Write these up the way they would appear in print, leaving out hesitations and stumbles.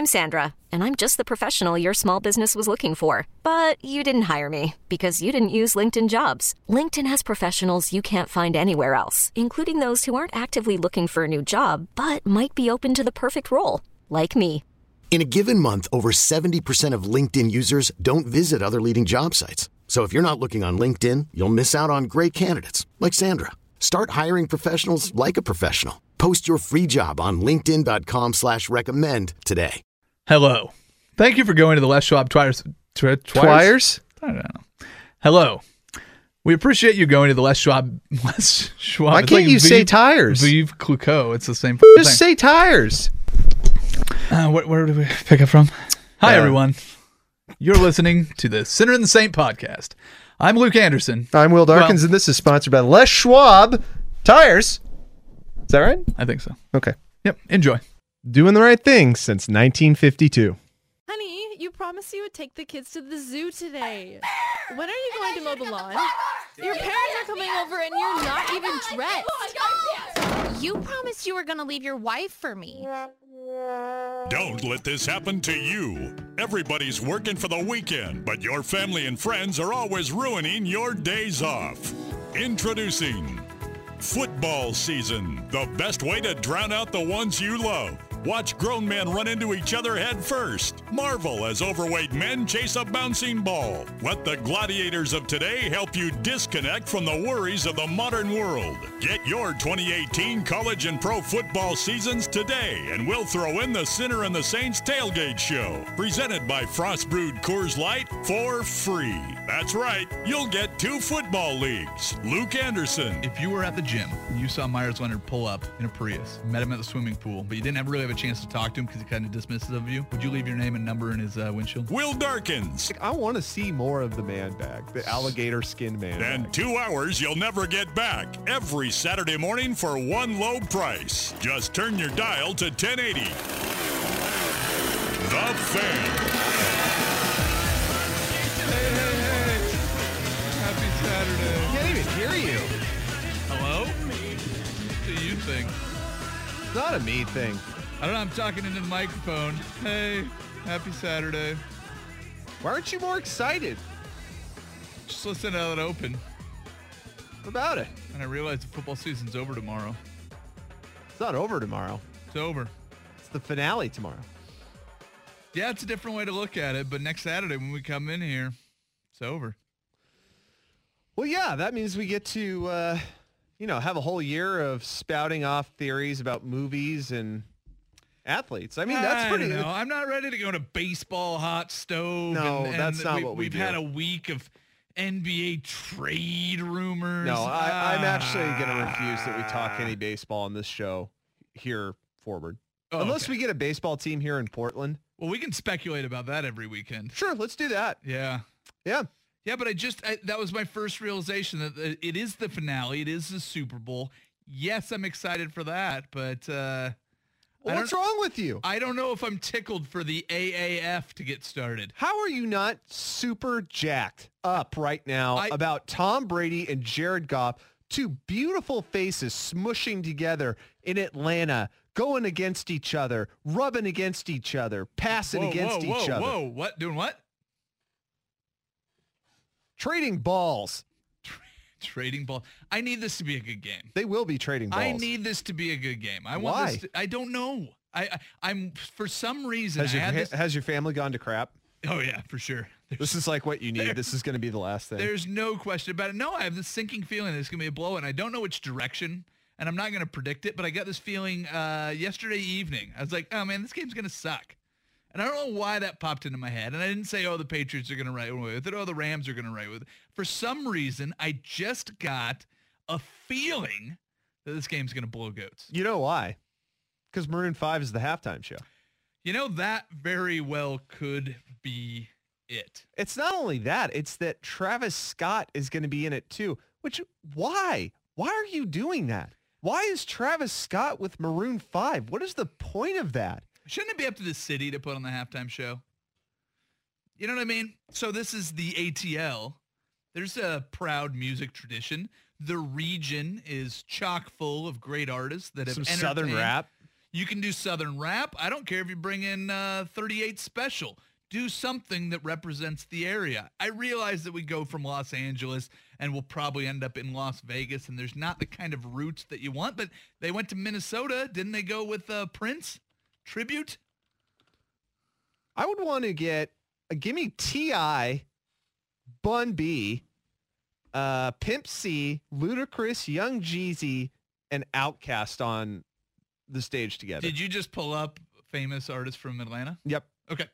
I'm Sandra, and I'm just the professional your small business was looking for. But you didn't hire me because you didn't use LinkedIn Jobs. LinkedIn has professionals you can't find anywhere else, including those who aren't actively looking for a new job, but might be open to the perfect role, like me. In a given month, over 70% of LinkedIn users don't visit other leading job sites. So if you're not looking on LinkedIn, you'll miss out on great candidates like Sandra. Start hiring professionals like a professional. Post your free job on linkedin.com/recommend today. Hello. Thank you for going to the Les Schwab Twires. Twires? I don't know. Hello. We appreciate you going to the Les Schwab. Why can't you say tires? Vive Clicquot. It's the same Just thing. say tires. Where do we pick up from? Hi, everyone. You're listening to the Sinner and the Saint podcast. I'm Luke Anderson. I'm Will Darkins, and this is sponsored by Les Schwab Tires. Is that right? I think so. Okay. Yep. Enjoy. Doing the right thing since 1952. Honey, you promised you would take the kids to the zoo today. When are you going to mow the lawn? Your parents are coming over and you're not even dressed. You promised you were going to leave your wife for me. Don't let this happen to you. Everybody's working for the weekend, but your family and friends are always ruining your days off. Introducing football season, the best way to drown out the ones you love. Watch grown men run into each other head first. Marvel as overweight men chase a bouncing ball. Let the gladiators of today help you disconnect from the worries of the modern world. Get your 2018 college and pro football seasons today, and we'll throw in the Sinner and the Saints tailgate show, presented by Frost Brewed Coors Light for free. That's right, you'll get 2 football leagues. Luke Anderson. If you were at the gym and you saw Myers Leonard pull up in a Prius, met him at the swimming pool, but you didn't really have a chance to talk to him because he kind of dismissive of you, would you leave your name and number in his windshield? Will Darkins. I want to see more of the man bag, the alligator skin man bag. And 2 hours you'll never get back. Every Saturday morning for one low price. Just turn your dial to 1080. The Fan. Happy Saturday. I can't even hear you. Hello? What do you think? It's not a me thing. I don't know. I'm talking into the microphone. Hey, happy Saturday. Why aren't you more excited? Just listen to it open. What about it? And I realized the football season's over tomorrow. It's not over tomorrow. It's over. It's the finale tomorrow. Yeah, it's a different way to look at it, but next Saturday when we come in here, it's over. Well, yeah, that means we get to, have a whole year of spouting off theories about movies and athletes. I mean, that's pretty. No, I'm not ready to go to baseball hot stove. No, and that's not what we've do. had a week of NBA trade rumors. No, I'm actually going to refuse that we talk any baseball on this show here forward. Unless we get a baseball team here in Portland. Well, we can speculate about that every weekend. Sure, let's do that. Yeah. Yeah. Yeah, but that was my first realization that it is the finale. It is the Super Bowl. Yes, I'm excited for that, but what's wrong with you? I don't know if I'm tickled for the AAF to get started. How are you not super jacked up right now about Tom Brady and Jared Goff, 2 beautiful faces smushing together in Atlanta, going against each other, rubbing against each other, passing against each other? Whoa, what? Doing what? Trading balls. Trading ball. I need this to be a good game. They will be trading balls. I need this to be a good game. Why? I don't know. I'm for some reason. Has your family gone to crap? Oh yeah, for sure. This is like what you need. This is going to be the last thing. There's no question about it. No, I have this sinking feeling that it's going to be a blow, and I don't know which direction, and I'm not going to predict it, but I got this feeling yesterday evening. I was like, oh man, this game's going to suck. And I don't know why that popped into my head. And I didn't say, the Patriots are going to run away with it. The Rams are going to run away with it. For some reason, I just got a feeling that this game's going to blow goats. You know why? Because Maroon 5 is the halftime show. You know, that very well could be it. It's not only that. It's that Travis Scott is going to be in it too. Why? Why are you doing that? Why is Travis Scott with Maroon 5? What is the point of that? Shouldn't it be up to the city to put on the halftime show? You know what I mean? So this is the ATL. There's a proud music tradition. The region is chock full of great artists that have some entertained. Southern rap. You can do Southern rap. I don't care if you bring in 38 Special. Do something that represents the area. I realize that we go from Los Angeles and we'll probably end up in Las Vegas, and there's not the kind of roots that you want, but they went to Minnesota. Didn't they go with Prince tribute? I would want to give me T.I., Bun B, Pimp C, Ludacris, Young Jeezy, and Outkast on the stage together. Did you just pull up famous artists from Atlanta? Yep. Okay.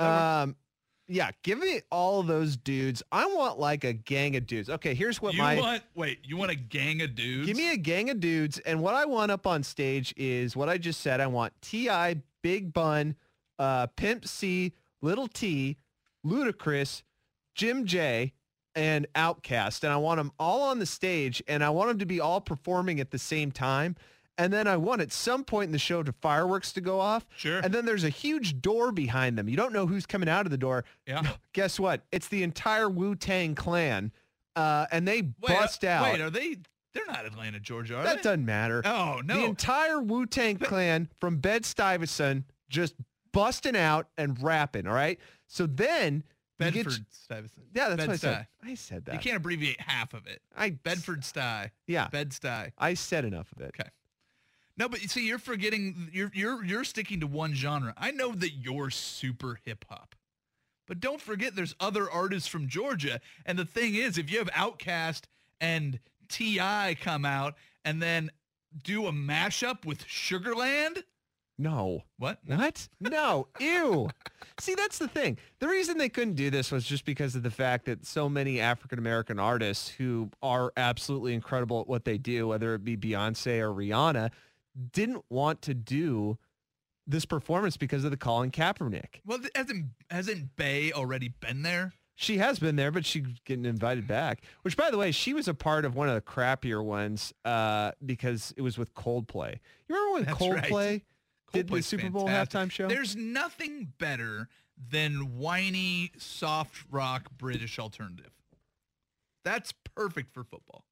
Yeah, give me all those dudes. I want like a gang of dudes. Okay, here's what you want a gang of dudes? Give me a gang of dudes, and what I want up on stage is what I just said. I want T.I., Big Bun, Pimp C, Little T, Ludacris, Jim J, and Outkast, and I want them all on the stage, and I want them to be all performing at the same time. And then I want at some point in the show to fireworks to go off. Sure. And then there's a huge door behind them. You don't know who's coming out of the door. Yeah. Guess what? It's the entire Wu-Tang Clan. And they bust out. Wait, they're not Atlanta, Georgia, are they? That doesn't matter. Oh, no. The entire Wu-Tang Clan from Bed-Stuy just busting out and rapping, all right? So then... Bedford-Stuyvesant. Yeah, that's what I said. I said that. You can't abbreviate half of it. Bedford-Stuy. Yeah. Bed-Stuy. I said enough of it. Okay. No, but you see, you're forgetting, you're sticking to one genre. I know that you're super hip hop, but don't forget there's other artists from Georgia. And the thing is, if you have Outkast and T.I. come out and then do a mashup with Sugarland. No. What? What? No. Ew. See, that's the thing. The reason they couldn't do this was just because of the fact that so many African-American artists who are absolutely incredible at what they do, whether it be Beyonce or Rihanna, didn't want to do this performance because of the Colin Kaepernick. Well, hasn't Bey already been there? She has been there, but she's getting invited back. Which, by the way, she was a part of one of the crappier ones because it was with Coldplay. You remember when Coldplay did the Super Bowl halftime show? There's nothing better than whiny, soft rock British alternative. That's perfect for football.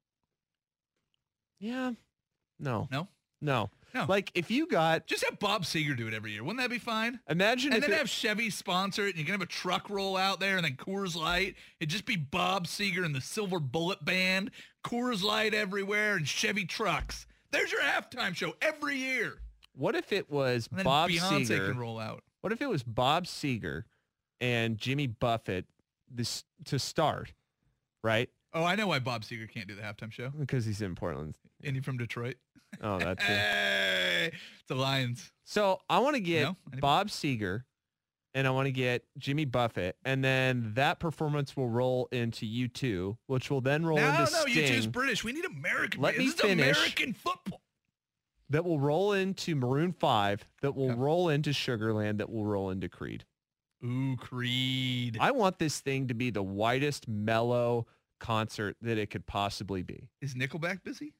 Yeah. No. No? No. No. Like if you got... Just have Bob Seger do it every year. Wouldn't that be fine? Imagine and then have Chevy sponsor it, and you can have a truck roll out there, and then Coors Light. It'd just be Bob Seger and the Silver Bullet Band, Coors Light everywhere, and Chevy trucks. There's your halftime show every year. What if it was and then Bob Beyonce Seger? Can roll out. What if it was Bob Seger and Jimmy Buffett to start, right? Oh, I know why Bob Seger can't do the halftime show. Because he's in Portland. And he's from Detroit. Oh, that's it. Hey, it's the Lions. So I want to get Bob Seger and I want to get Jimmy Buffett, and then that performance will roll into U2, which will then roll into Sting. No, U2's British. We need American. Let me finish. This is American football. That will roll into Maroon 5, that will roll into Sugarland, that will roll into Creed. Ooh, Creed. I want this thing to be the whitest, mellow concert that it could possibly be. Is Nickelback busy?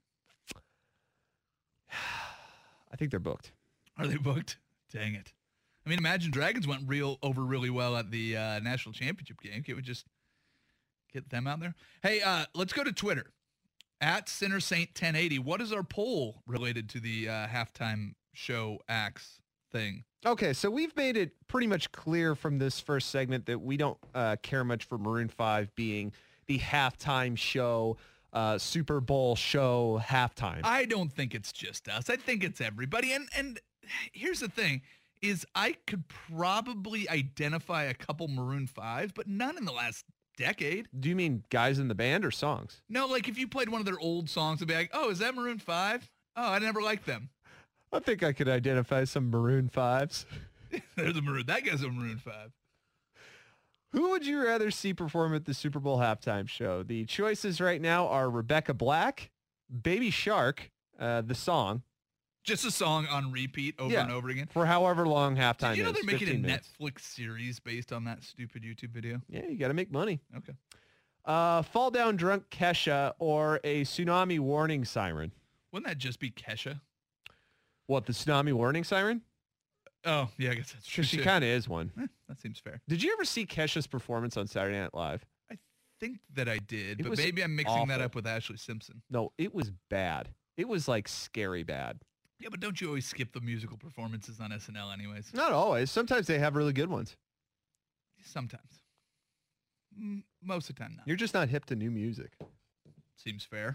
I think they're booked. Are they booked? Dang it. I mean, Imagine Dragons went over really well at the national championship game. Can't we just get them out there? Hey, let's go to Twitter. At CinnerSaint1080, what is our poll related to the halftime show acts thing? Okay, so we've made it pretty much clear from this first segment that we don't care much for Maroon 5 being the halftime show, Super Bowl show halftime. I don't think it's just us. I think it's everybody. And here's the thing, is I could probably identify a couple Maroon 5s, but none in the last decade. Do you mean guys in the band or songs? No, like if you played one of their old songs, it'd be like, oh, is that Maroon 5? Oh, I never liked them. I think I could identify some Maroon 5s. There's a Maroon. That guy's a Maroon 5. Who would you rather see perform at the Super Bowl halftime show? The choices right now are Rebecca Black, Baby Shark, the song. Just a song on repeat over and over again? For however long halftime is. Did you know they're making a minutes. Netflix series based on that stupid YouTube video? Yeah, you got to make money. Okay. Fall Down Drunk Kesha or a tsunami warning siren? Wouldn't that just be Kesha? What, the tsunami warning siren? Oh, yeah, I guess that's true. She kind of is one. That seems fair. Did you ever see Kesha's performance on Saturday Night Live? I think that I did, It but was maybe I'm mixing that awful. up with Ashley Simpson. No, it was bad. It was like scary bad. Yeah, but don't you always skip the musical performances on SNL anyways? Not always. Sometimes they have really good ones. Sometimes. Most of the time, not. You're just not hip to new music. Seems fair.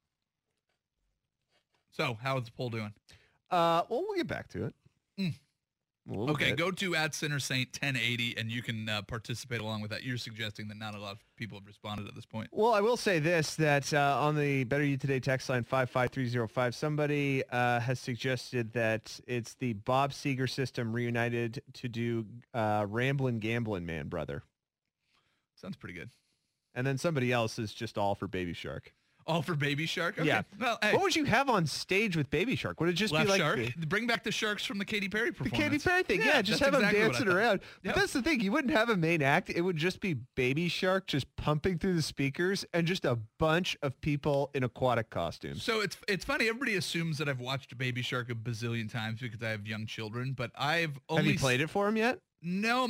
So, how is the poll doing? Well, we'll get back to it. Okay, go to @CenterSaint1080 and you can participate along with that. You're suggesting that not a lot of people have responded at this point. Well, I will say this, that on the Better You Today text line 55305, somebody has suggested that it's the Bob Seger system reunited to do Ramblin' Gamblin' Man Brother. Sounds pretty good. And then somebody else is just all for Baby Shark. All for Baby Shark? Okay. Yeah. Well, hey. What would you have on stage with Baby Shark? Would it just Left be like Shark? Bring back the sharks from the Katy Perry the performance. Katy Perry thing? Yeah, just have that's them exactly what I dancing thought. around. Yep. But that's the thing. You wouldn't have a main act. It would just be Baby Shark just pumping through the speakers and just a bunch of people in aquatic costumes. So it's funny. Everybody assumes that I've watched Baby Shark a bazillion times because I have young children, but I've only... Have you played it for him yet? No,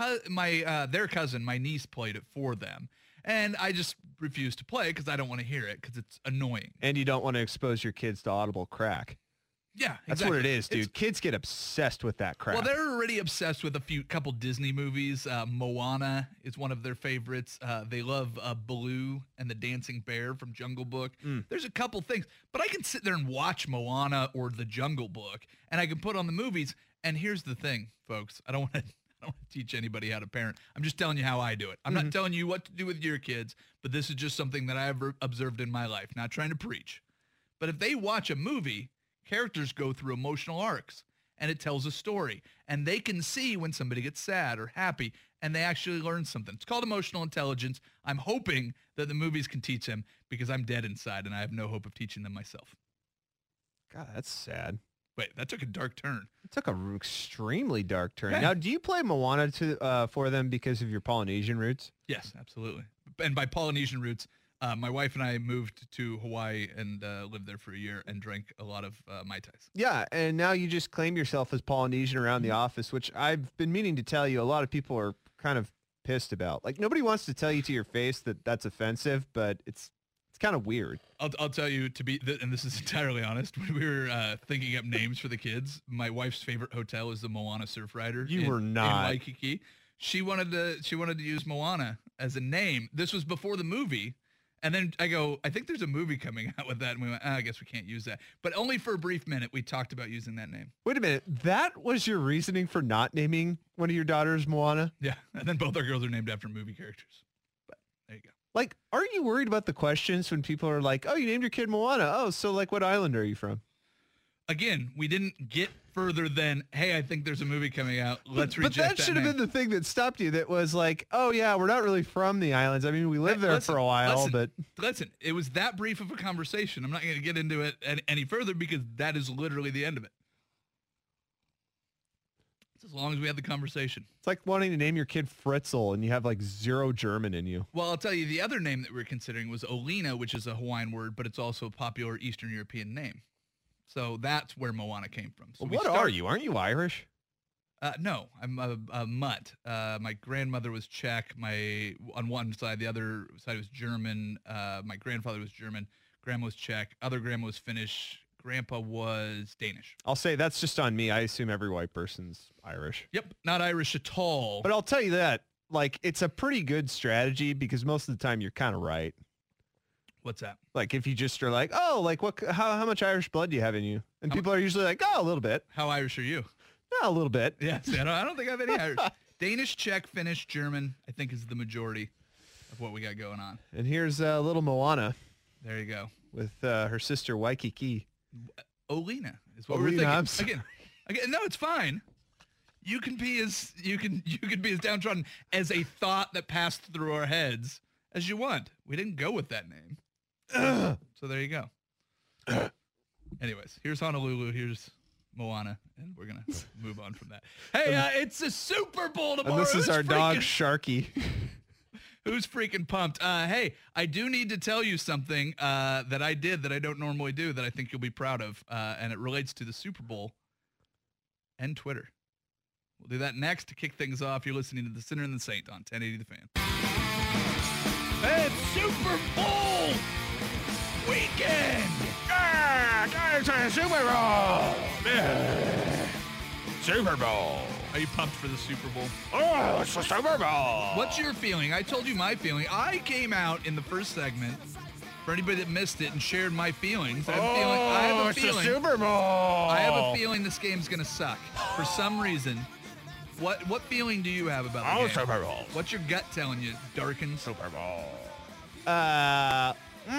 their cousin, my niece, played it for them. And I just refuse to play because I don't want to hear it because it's annoying. And you don't want to expose your kids to audible crack. Yeah, That's exactly. what it is, dude. Kids get obsessed with that crap. Well, they're already obsessed with couple Disney movies. Moana is one of their favorites. They love Baloo and the Dancing Bear from Jungle Book. There's a couple things, but I can sit there and watch Moana or the Jungle Book, and I can put on the movies. And here's the thing, folks. I don't want to teach anybody how to parent. I'm just telling you how I do it. I'm not telling you what to do with your kids, but this is just something that I've observed in my life. Not trying to preach. But if they watch a movie, characters go through emotional arcs, and it tells a story. And they can see when somebody gets sad or happy, and they actually learn something. It's called emotional intelligence. I'm hoping that the movies can teach them because I'm dead inside, and I have no hope of teaching them myself. God, that's sad. Wait, that took a dark turn. It took an extremely dark turn. Yeah. Now, do you play Moana for them because of your Polynesian roots? Yes, absolutely. And by Polynesian roots, my wife and I moved to Hawaii and lived there for a year and drank a lot of Mai Tais. Yeah, and now you just claim yourself as Polynesian around the office, which I've been meaning to tell you. A lot of people are kind of pissed about. Like, nobody wants to tell you to your face that that's offensive, but it's kind of weird. I'll tell you, and this is entirely honest, when we were thinking up names for the kids, my wife's favorite hotel is the Moana Surf Rider. You were not. In Waikiki. She wanted to use Moana as a name. This was before the movie. And then I go, I think there's a movie coming out with that. And we went, I guess we can't use that. But only for a brief minute, we talked about using that name. Wait a minute. That was your reasoning for not naming one of your daughters Moana? Yeah. And then both our girls are named after movie characters. But there you go. Like, aren't you worried about the questions when people are like, oh, you named your kid Moana. Oh, so like what island are you from? Again, we didn't get further than, hey, I think there's a movie coming out. Let's reject that. But that should have been the thing that stopped you. That was like, oh yeah, we're not really from the islands. I mean, we lived there for a while, but listen, it was that brief of a conversation. I'm not going to get into it any further because that is literally the end of it. It's as long as we had the conversation. It's like wanting to name your kid Fritzl and you have like zero German in you. Well, I'll tell you, the other name that we were considering was Olina, which is a Hawaiian word, but it's also a popular Eastern European name. So that's where Moana came from. So well, are you? Aren't you Irish? No, I'm a mutt. My grandmother was Czech. On one side, the other side was German. My grandfather was German. Grandma was Czech. Other grandma was Finnish. Grandpa was Danish. I'll say that's just on me. I assume every white person's Irish. Yep, not Irish at all. But I'll tell you that, like, it's a pretty good strategy because most of the time you're kind of right. What's that? Like if you just are like, oh, like how much Irish blood do you have in you? And people are usually like, oh, a little bit. How Irish are you? No, a little bit. Yeah, see, I don't think I have any Irish. Danish, Czech, Finnish, German, I think is the majority of what we got going on. And here's little Moana. There you go. With her sister Waikiki. Olina is what we're thinking. I'm sorry. Again, no, it's fine. You can be as downtrodden as a thought that passed through our heads as you want. We didn't go with that name. So there you go. Anyways, here's Honolulu. Here's Moana, and we're gonna move on from that. Hey, it's a Super Bowl tomorrow. And this is our dog Sharky. Who's freaking pumped? Hey, I do need to tell you something that I did that I don't normally do that I think you'll be proud of, and it relates to the Super Bowl and Twitter. We'll do that next to kick things off. You're listening to The Sinner and the Saint on 1080 The Fan. It's Super Bowl weekend! it's a Super Bowl. Super Bowl. Are you pumped for the Super Bowl? Oh, it's the Super Bowl. What's your feeling? I told you my feeling. I came out in the first segment, for anybody that missed it, and shared my feelings. I have a it's feeling. the Super Bowl. I have a feeling this game's going to suck. For some reason. What feeling do you have about the game? Super Bowl. What's your gut telling you, Darkin? Super Bowl. I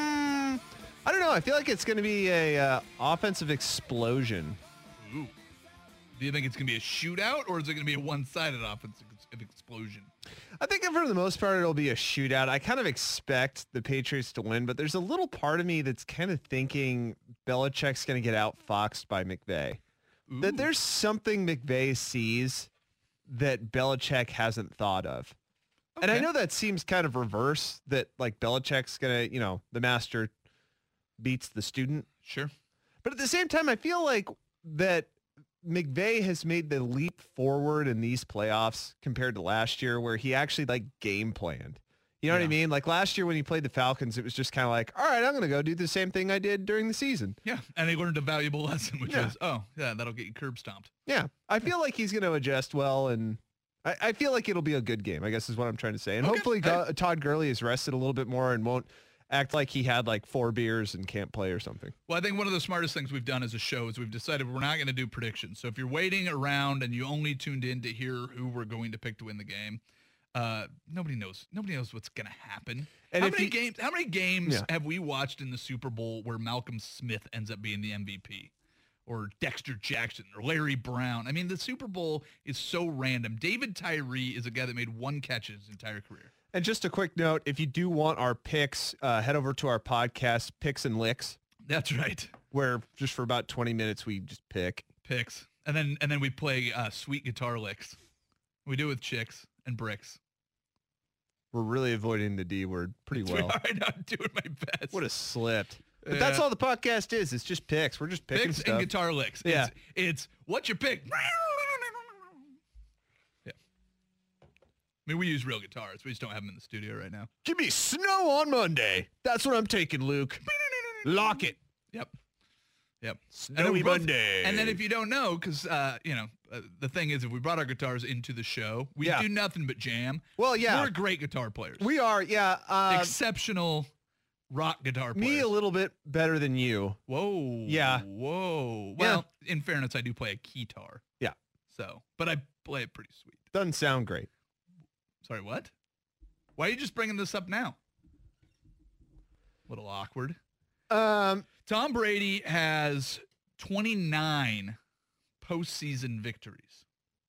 don't know. I feel like it's going to be a offensive explosion. Ooh. Do you think it's going to be a shootout, or is it going to be a one-sided offensive explosion? I think for the most part, it'll be a shootout. I kind of expect the Patriots to win, but there's a little part of me that's kind of thinking Belichick's going to get outfoxed by McVay. Ooh. That there's something McVay sees that Belichick hasn't thought of. Okay. And I know that seems kind of reverse, that like Belichick's going to, the master beats the student. Sure. But at the same time, I feel like that McVay has made the leap forward in these playoffs compared to last year, where he actually like game planned. You know what I mean? Like last year when he played the Falcons, it was just kind of like, all right, I'm going to go do the same thing I did during the season. Yeah. And they learned a valuable lesson, which is, that'll get you curb stomped. Yeah. I feel like he's going to adjust well, and I feel like it'll be a good game, I guess is what I'm trying to say. And hopefully Todd Gurley is rested a little bit more and won't act like he had like 4 beers and can't play or something. Well, I think one of the smartest things we've done as a show is we've decided we're not going to do predictions. So if you're waiting around and you only tuned in to hear who we're going to pick to win the game, nobody knows what's going to happen. And how many games have we watched in the Super Bowl where Malcolm Smith ends up being the MVP, or Dexter Jackson, or Larry Brown? I mean, the Super Bowl is so random. David Tyree is a guy that made 1 catch in his entire career. And just a quick note, if you do want our picks, head over to our podcast, Picks and Licks. That's right. Where just for about 20 minutes, we just picks. And then we play sweet guitar licks. We do it with chicks and bricks. We're really avoiding the D word pretty well. I'm doing my best. Would have slipped. But that's all the podcast is. It's just picks. We're just picking picks stuff. And guitar licks. Yeah. It's what's your pick? Yeah. I mean, we use real guitars. We just don't have them in the studio right now. Give me snow on Monday. That's what I'm taking, Luke. Lock it. Yep. Snowy Monday. And then if you don't know, because, the thing is, if we brought our guitars into the show, we do nothing but jam. Well, yeah. We're great guitar players. We are, yeah. Exceptional rock guitar players. Me a little bit better than you. Whoa. Yeah. Whoa. Well, in fairness, I do play a keytar. Yeah. So, but I play it pretty sweet. Doesn't sound great. Sorry, what? Why are you just bringing this up now? A little awkward. Tom Brady has 29 postseason victories.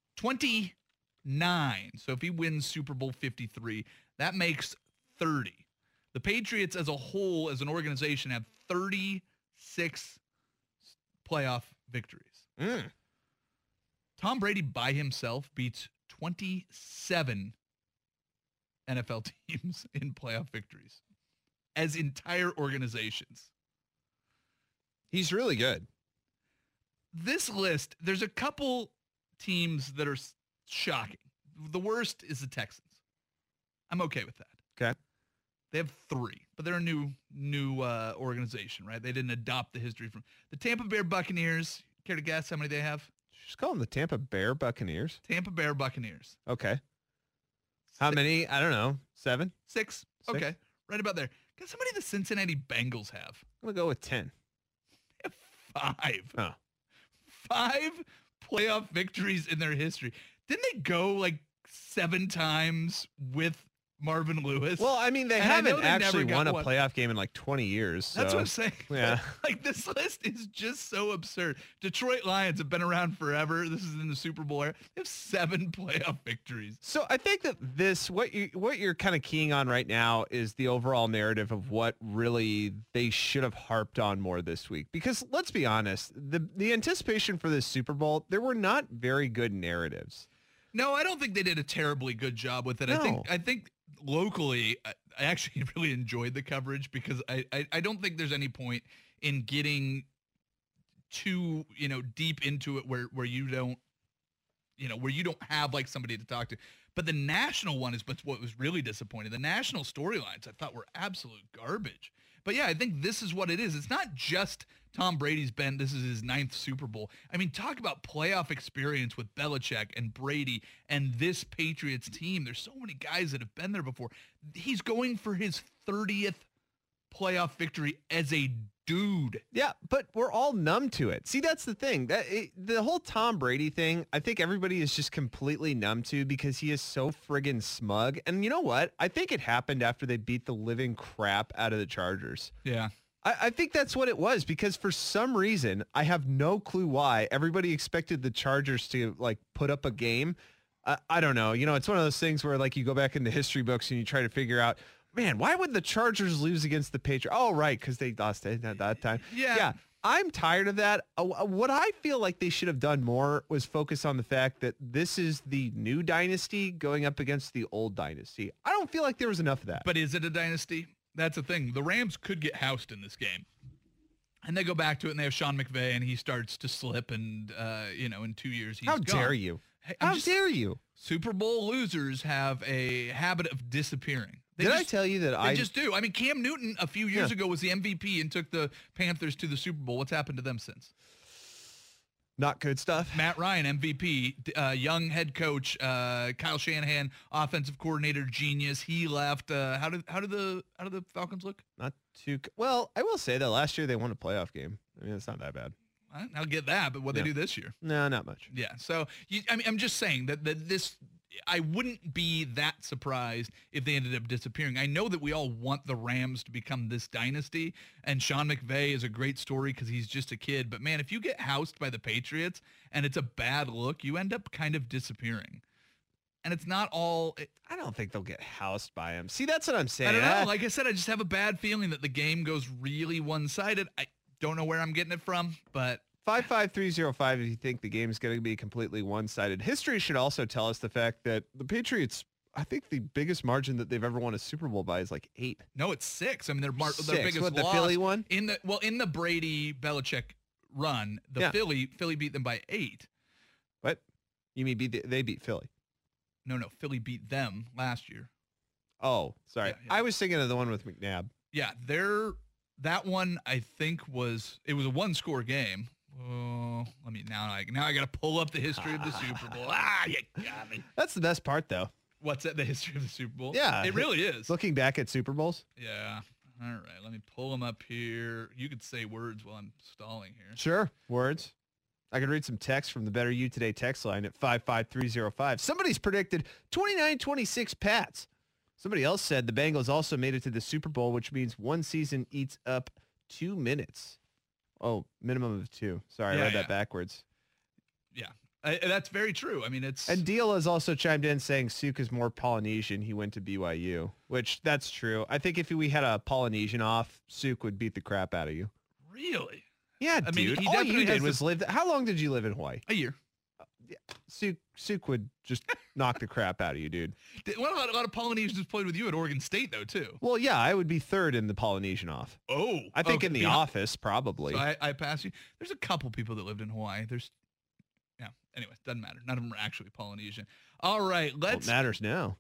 29. So if he wins Super Bowl 53, that makes 30. The Patriots as a whole, as an organization, have 36 playoff victories. Tom Brady by himself beats 27 NFL teams in playoff victories as entire organizations. He's really good. This list, there's a couple teams that are shocking. The worst is the Texans. I'm okay with that. Okay. They have 3, but they're a new organization, right? They didn't adopt the history from the Tampa Bay Buccaneers. Care to guess how many they have? Just call them the Tampa Bay Buccaneers. Tampa Bay Buccaneers. Okay. How many? I don't know. 7? 6. Okay. Right about there. Guess how many the Cincinnati Bengals have? I'm going to go with 10. They have 5. Oh. 5 playoff victories in their history. Didn't they go like 7 times with Marvin Lewis? Well, I mean, they haven't actually won a playoff game in like 20 years. So. That's what I'm saying. Yeah. Like, this list is just so absurd. Detroit Lions have been around forever. This is in the Super Bowl era. They have 7 playoff victories. So I think that what you're kind of keying on right now is the overall narrative of what really they should have harped on more this week. Because let's be honest, the anticipation for this Super Bowl, there were not very good narratives. No, I don't think they did a terribly good job with it. No. I think locally, I actually really enjoyed the coverage because I don't think there's any point in getting too, deep into it where you don't, where you don't have like somebody to talk to. But the national one is what was really disappointing. The national storylines I thought were absolute garbage. But yeah, I think this is what it is. It's not just Tom Brady's this is his 9th Super Bowl. I mean, talk about playoff experience with Belichick and Brady and this Patriots team. There's so many guys that have been there before. He's going for his 30th playoff victory as a dude. Yeah, but we're all numb to it. See, that's the thing. The whole Tom Brady thing, I think everybody is just completely numb to because he is so friggin' smug. And you know what? I think it happened after they beat the living crap out of the Chargers. Yeah. I think that's what it was because for some reason, I have no clue why everybody expected the Chargers to like put up a game. I don't know. You know, it's one of those things where like you go back in the history books and you try to figure out, man, why would the Chargers lose against the Patriots? Oh, right, because they lost it at that time. Yeah. I'm tired of that. What I feel like they should have done more was focus on the fact that this is the new dynasty going up against the old dynasty. I don't feel like there was enough of that. But is it a dynasty? That's the thing. The Rams could get housed in this game. And they go back to it, and they have Sean McVay, and he starts to slip, and, in 2 years, he's gone. How dare you? Hey, How dare you? Super Bowl losers have a habit of disappearing. Did I tell you that They just do. I mean, Cam Newton a few years ago was the MVP and took the Panthers to the Super Bowl. What's happened to them since? Not good stuff. Matt Ryan, MVP, young head coach, Kyle Shanahan, offensive coordinator, genius. He left. How did the Falcons look? Not too well. I will say that last year they won a playoff game. I mean, it's not that bad. I'll get that, but what they do this year? No, not much. Yeah. So I'm just saying that this. I wouldn't be that surprised if they ended up disappearing. I know that we all want the Rams to become this dynasty, and Sean McVay is a great story because he's just a kid. But, man, if you get housed by the Patriots and it's a bad look, you end up kind of disappearing. And it's not all I don't think they'll get housed by him. See, that's what I'm saying. I don't know. Like I said, I just have a bad feeling that the game goes really one-sided. I don't know where I'm getting it from, but 55305 if you think the game is going to be completely one-sided. History should also tell us the fact that the Patriots, I think the biggest margin that they've ever won a Super Bowl by is like 8. No, it's 6. I mean, their biggest what, the loss Philly one? in the Brady Belichick run, Philly beat them by 8. What? You mean they beat Philly? No, Philly beat them last year. Oh, sorry. Yeah. I was thinking of the one with McNabb. Yeah, that one I think was a one-score game. Oh, now I got to pull up the history of the Super Bowl. You got me. That's the best part, though. What's that? The history of the Super Bowl? Yeah, it really is. Looking back at Super Bowls. Yeah. All right, let me pull them up here. You could say words while I'm stalling here. Sure, words. I could read some text from the Better You Today text line at 55305. Somebody's predicted 29-26 Pats. Somebody else said the Bengals also made it to the Super Bowl, which means one season eats up 2 minutes. Oh, minimum of 2. Sorry, I read that backwards. Yeah, that's very true. I mean, it's... And Deal has also chimed in saying Suk is more Polynesian. He went to BYU, which that's true. I think if we had a Polynesian off, Suk would beat the crap out of you. Really? Yeah, I dude. mean, All you did was live. How long did you live in Hawaii? A year. Suk would just knock the crap out of you, dude. What about a lot of Polynesians played with you at Oregon State, though, too? Well, yeah, I would be third in the Polynesian off. Oh. I think in the office, probably. So I pass you. There's a couple people that lived in Hawaii. Anyway, doesn't matter. None of them are actually Polynesian. All right, It matters now.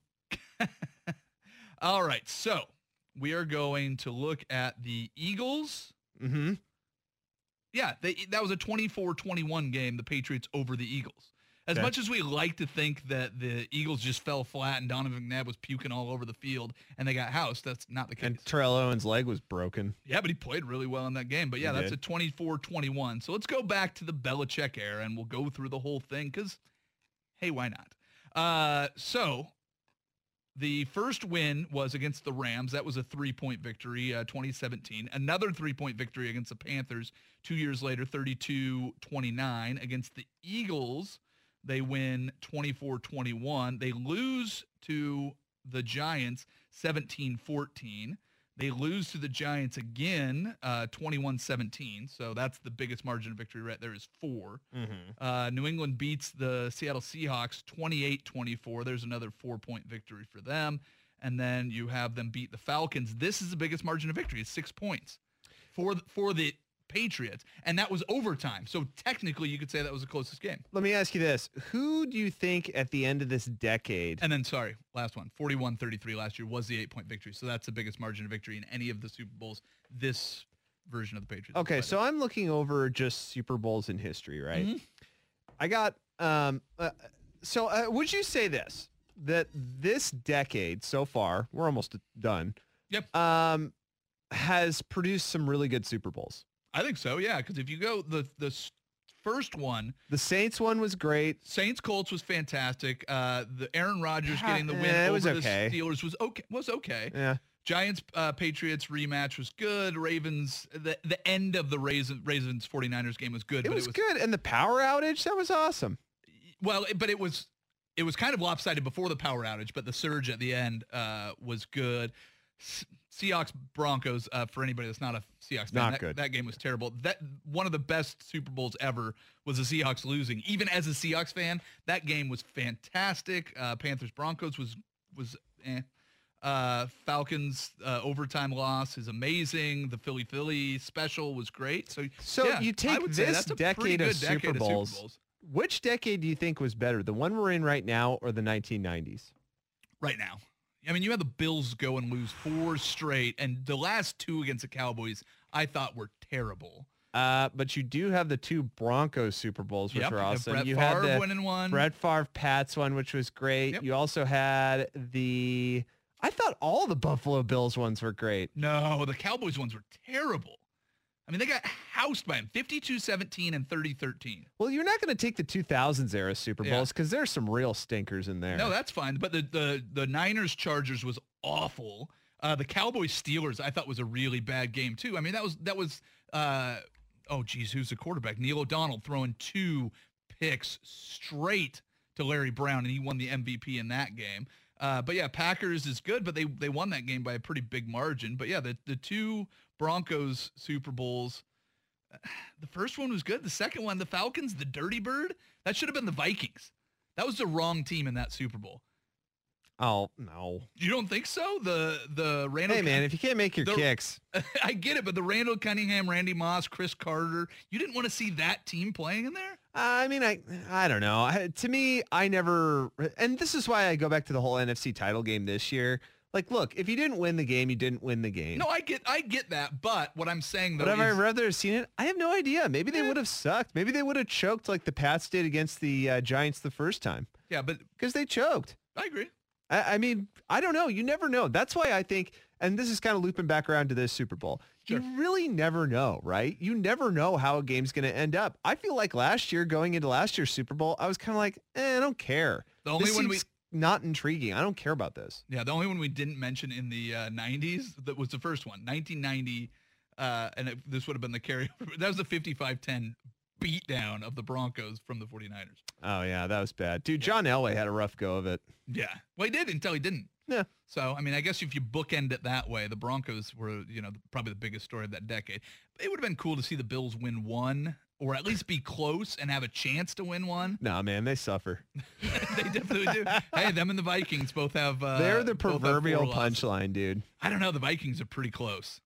All right, so we are going to look at the Eagles. Mm-hmm. Yeah, that was a 24-21 game, the Patriots over the Eagles. As much as we like to think that the Eagles just fell flat and Donovan McNabb was puking all over the field and they got housed, that's not the case. And Terrell Owens' leg was broken. Yeah, but he played really well in that game. But yeah, that's a 24-21. So let's go back to the Belichick era and we'll go through the whole thing because, hey, why not? So the first win was against the Rams. That was a 3-point victory, 2017. Another 3-point victory against the Panthers 2 years later, 32-29. Against the Eagles, they win 24-21. They lose to the Giants 17-14. They lose to the Giants again 21-17. So that's the biggest margin of victory right there is 4. Mm-hmm. New England beats the Seattle Seahawks 28-24. There's another 4-point victory for them. And then you have them beat the Falcons. This is the biggest margin of victory. It's 6 points for the Patriots, and that was overtime. So technically, you could say that was the closest game. Let me ask you this. Who do you think at the end of this decade... And then, sorry, last one. 41-33 last year was the 8-point victory. So that's the biggest margin of victory in any of the Super Bowls this version of the Patriots. Okay, so I'm looking over just Super Bowls in history, right? Mm-hmm. I got... would you say this? That this decade so far, we're almost done. Yep. Has produced some really good Super Bowls. I think so, yeah, because if you go the first one, the Saints one was great. Saints Colts was fantastic. The Aaron Rodgers getting the win over the Steelers was okay. Yeah. Giants Patriots rematch was good. Ravens the end of the Ravens 49ers game was good. It was good, and the power outage, that was awesome. Well, but it was kind of lopsided before the power outage, but the surge at the end was good. Seahawks Broncos, for anybody that's not a Seahawks fan, that game was terrible. That one of the best Super Bowls ever was the Seahawks losing. Even as a Seahawks fan, that game was fantastic. Panthers Broncos was Falcons overtime loss is amazing. The Philly special was great. So yeah, you take this decade of Super Bowls. Which decade do you think was better, the one we're in right now or the 1990s? Right now. I mean, you had the Bills go and lose 4 straight, and the last 2 against the Cowboys I thought were terrible. But you do have the 2 Broncos Super Bowls, which were awesome. Brett you Favre had the winning one. Brett Favre Pats one, which was great. Yep. You also had I thought all the Buffalo Bills ones were great. No, the Cowboys ones were terrible. I mean, they got housed by them, 52-17 and 30-13. Well, you're not going to take the 2000s era Super Bowls because there's some real stinkers in there. No, that's fine. But the Niners Chargers was awful. The Cowboys Steelers I thought was a really bad game too. I mean, that was who's the quarterback? Neil O'Donnell throwing 2 picks straight to Larry Brown, and he won the MVP in that game. But yeah, Packers is good, but they won that game by a pretty big margin. But yeah, the 2 Broncos Super Bowls, the first one was good. The second one, the Falcons, the Dirty Bird, that should have been the Vikings. That was the wrong team in that Super Bowl. Oh, no. You don't think so? The Randall... Hey, man, if you can't make your kicks. I get it, but the Randall Cunningham, Randy Moss, Chris Carter, you didn't want to see that team playing in there? I mean, I don't know. To me, I never... And this is why I go back to the whole NFC title game this year. Like, look, if you didn't win the game, you didn't win the game. No, I get that, but what I'm saying, though, would I rather have seen it? I have no idea. Maybe they would have sucked. Maybe they would have choked like the Pats did against the Giants the first time. Yeah, but... Because they choked. I agree. I mean, I don't know. You never know. That's why I think, and this is kind of looping back around to this Super Bowl, you really never know, right? You never know how a game's going to end up. I feel like last year, going into last year's Super Bowl, I was kind of like, I don't care. The only one not intriguing. I don't care about this. Yeah, the only one we didn't mention in the 90s, that was the first one, 1990, this would have been the carryover. That was the 55-10 beatdown of the Broncos from the 49ers. Oh, yeah, that was bad. Dude, John Elway had a rough go of it. Yeah. Well, he did until he didn't. Yeah. So, I mean, I guess if you bookend it that way, the Broncos were, probably the biggest story of that decade. It would have been cool to see the Bills win one, or at least be close and have a chance to win one. Nah, man, they suffer. They definitely do. Hey, them and the Vikings both have... They're the proverbial punchline, dude. I don't know. The Vikings are pretty close.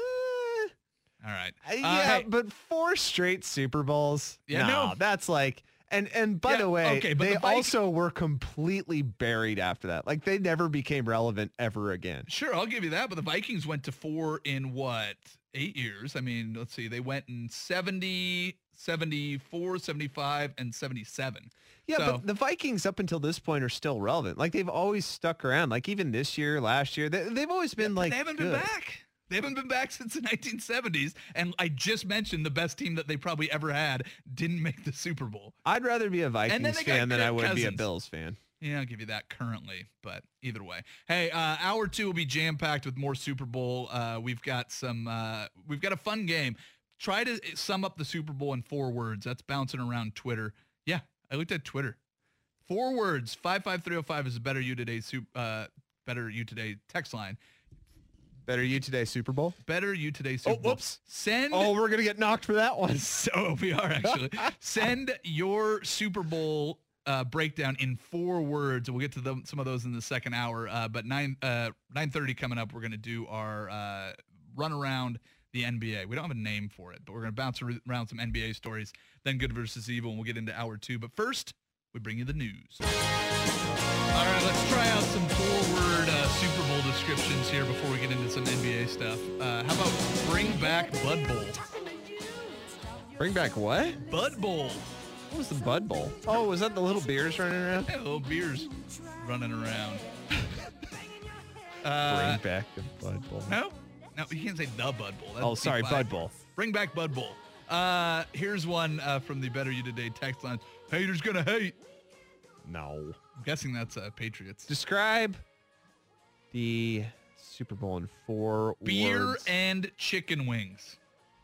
All right. Yeah, but 4 straight Super Bowls? Yeah, no. That's like... And by the way, they also were completely buried after that. Like, they never became relevant ever again. Sure, I'll give you that. But the Vikings went to 4 in, 8 years? I mean, let's see. They went in 70, 74, 75, and 77. Yeah, but the Vikings up until this point are still relevant. Like, they've always stuck around. Like, even this year, last year, they've always been like they haven't been back. They haven't been back since the 1970s, and I just mentioned the best team that they probably ever had didn't make the Super Bowl. I'd rather be a Vikings fan than I would be a Bills fan. Yeah, I'll give you that currently, but either way. Hey, hour 2 will be jam-packed with more Super Bowl. We've got a fun game. Try to sum up the Super Bowl in 4 words. That's bouncing around Twitter. Yeah, I looked at Twitter. 4 words. 55305 is a Better You Today text line. Better You Today Super Bowl? Better You Today Super Bowl. Whoops. We're going to get knocked for that one. So we are actually. Send your Super Bowl breakdown in 4 words. We'll get to some of those in the second hour. But 9:30 coming up, we're going to do our run around the NBA. We don't have a name for it, but we're going to bounce around some NBA stories, then good versus evil, and we'll get into hour 2. But first, we bring you the news. All right, let's try out some forward Super Bowl descriptions here before we get into some NBA stuff. How about bring back Bud Bowl? Bring back what? Bud Bowl. What was the Bud Bowl? Oh, was that the little beers running around? Yeah, little beers running around. Bring back the Bud Bowl. No, you can't say the Bud Bowl. Oh, sorry, Bud Bowl. Bring back Bud Bowl. Here's one from the Better You Today text line. Haters gonna hate. No. I'm guessing that's Patriots. Describe the Super Bowl in 4 Beer words. and chicken wings.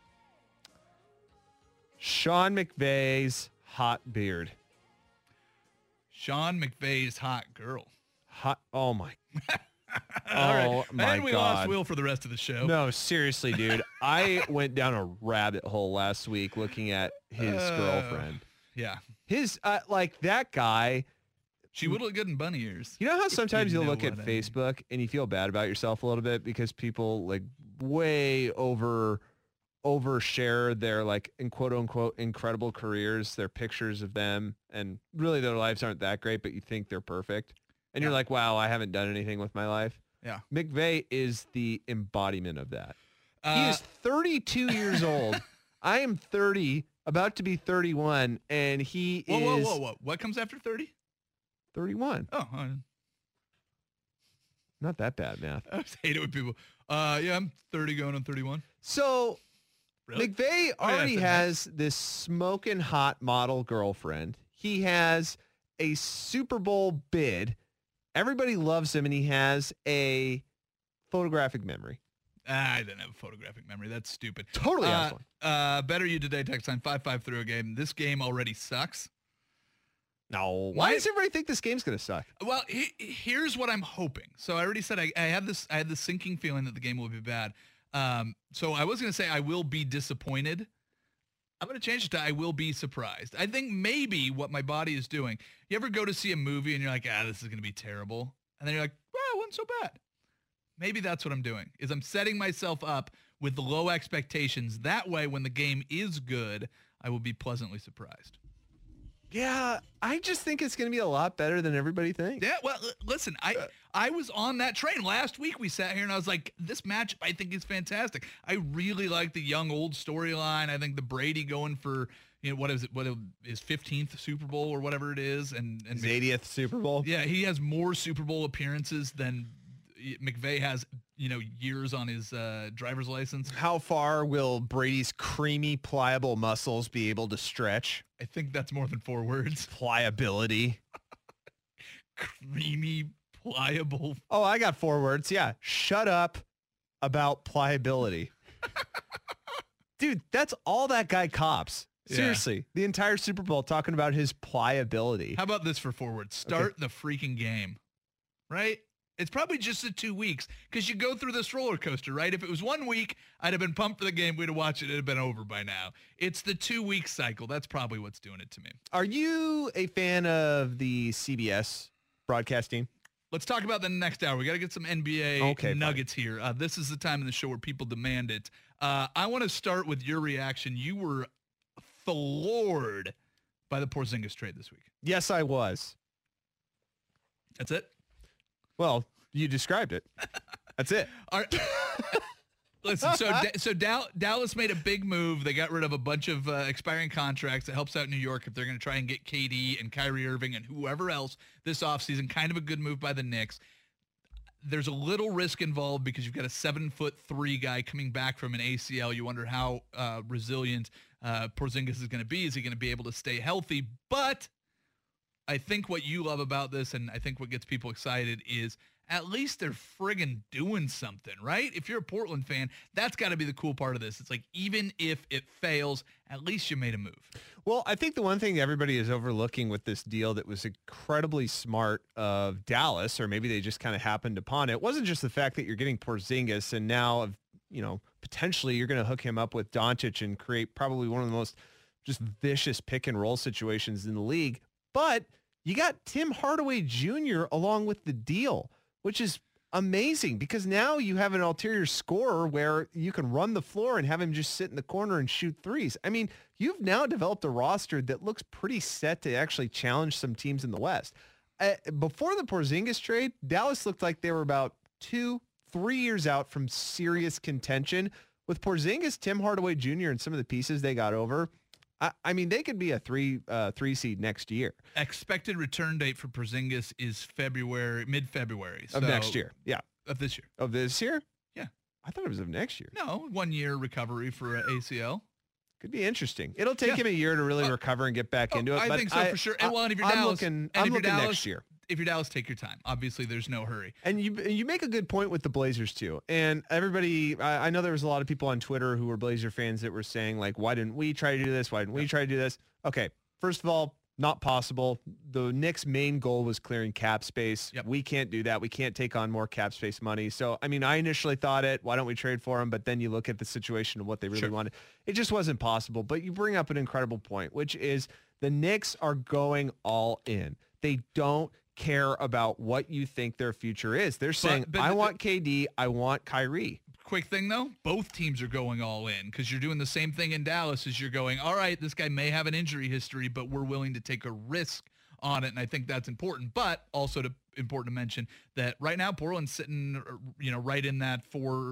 Sean McVay's hot beard. Sean McVay's hot girl. Hot. Oh, my. All right. Oh, my and we God. lost Will for the rest of the show. No, seriously, dude. I went down a rabbit hole last week looking at his girlfriend. Yeah. His, like, that guy. She would look good in bunny ears. You know how sometimes you you'll know look at what I mean. Facebook and you feel bad about yourself a little bit because people, like, way overshare their, like, in quote unquote incredible careers, their pictures of them, and really their lives aren't that great, but you think they're perfect. And you're like, wow, I haven't done anything with my life. Yeah. McVay is the embodiment of that. He is 32 years old. I am 30, about to be 31, and he is... Whoa. What comes after 30? 31. Oh, Not that bad math. I always hate it when people, yeah, I'm 30 going on 31. So Really? McVay already that's has this smoking hot model girlfriend. He has a Super Bowl bid. Everybody loves him, and he has a photographic memory. I didn't have a photographic memory. That's stupid. Totally has one. Better You Today text line 553 game. This game already sucks. No. Why does everybody think this game's going to suck? Well, here's what I'm hoping. So I already said I had this sinking feeling that the game will be bad. So I was going to say I will be disappointed. I'm going to change it to I will be surprised. I think maybe what my body is doing. You ever go to see a movie and you're like, this is going to be terrible. And then you're like, well, it wasn't so bad. Maybe that's what I'm doing, is I'm setting myself up with low expectations. That way, when the game is good, I will be pleasantly surprised. Yeah, I just think it's going to be a lot better than everybody thinks. Yeah, well, listen, I was on that train. Last week we sat here and I was like, this matchup I think is fantastic. I really like the young old storyline. I think the Brady going for, what is it? What his 15th Super Bowl or whatever it is, and His 80th Super Bowl. Yeah, he has more Super Bowl appearances than McVay has, years on his driver's license. How far will Brady's creamy, pliable muscles be able to stretch? I think that's more than 4 words. Pliability. Creamy, pliable. Oh, I got 4 words. Yeah. Shut up about pliability. Dude, that's all that guy cops. Yeah. Seriously. The entire Super Bowl talking about his pliability. How about this for 4 words? Start the freaking game. Right? It's probably just the 2 weeks because you go through this roller coaster, right? If it was 1 week, I'd have been pumped for the game. We'd have watched it. It'd have been over by now. It's the 2-week cycle. That's probably what's doing it to me. Are you a fan of the CBS broadcast team? Let's talk about the next hour. We got to get some NBA nuggets here. This is the time in the show where people demand it. I want to start with your reaction. You were floored by the Porzingis trade this week. Yes, I was. That's it? Well, you described it. That's it. All right. Listen, so Dallas made a big move. They got rid of a bunch of expiring contracts. That helps out New York if they're going to try and get KD and Kyrie Irving and whoever else this offseason. Kind of a good move by the Knicks. There's a little risk involved because you've got a 7'3" guy coming back from an ACL. You wonder how resilient Porzingis is going to be. Is he going to be able to stay healthy? But I think what you love about this, and I think what gets people excited, is at least they're friggin' doing something, right? If you're a Portland fan, that's got to be the cool part of this. It's like, even if it fails, at least you made a move. Well, I think the one thing everybody is overlooking with this deal that was incredibly smart of Dallas, or maybe they just kind of happened upon it, wasn't just the fact that you're getting Porzingis and now, potentially you're going to hook him up with Doncic and create probably one of the most just vicious pick and roll situations in the league. But you got Tim Hardaway Jr. along with the deal, which is amazing because now you have an ulterior scorer where you can run the floor and have him just sit in the corner and shoot threes. I mean, you've now developed a roster that looks pretty set to actually challenge some teams in the West. Before the Porzingis trade, Dallas looked like they were about 2-3 years out from serious contention. With Porzingis, Tim Hardaway Jr. and some of the pieces they got over, I mean, they could be a three seed next year. Expected return date for Porzingis is mid-February. Of next year. Yeah. Of this year. Of this year? Yeah. I thought it was of next year. No, 1 year recovery for ACL. Could be interesting. It'll take him a year to really recover and get back into it. I think so for sure. And if you're Dallas, I'm looking next year. If you're Dallas, take your time. Obviously, there's no hurry. And you make a good point with the Blazers too. And everybody, I know there was a lot of people on Twitter who were Blazer fans that were saying like, why didn't we try to do this? Why didn't we try to do this? Okay, first of all, not possible. The Knicks' main goal was clearing cap space. Yep. We can't do that. We can't take on more cap space money. So, I mean, I initially thought why don't we trade for him? But then you look at the situation of what they really wanted. It just wasn't possible. But you bring up an incredible point, which is the Knicks are going all in. They don't care about what you think their future is. They're saying, I want KD, I want Kyrie. Quick thing, though, both teams are going all in because you're doing the same thing in Dallas as you're going, all right, this guy may have an injury history, but we're willing to take a risk on it, and I think that's important. But also important to mention that right now Portland's sitting, right in that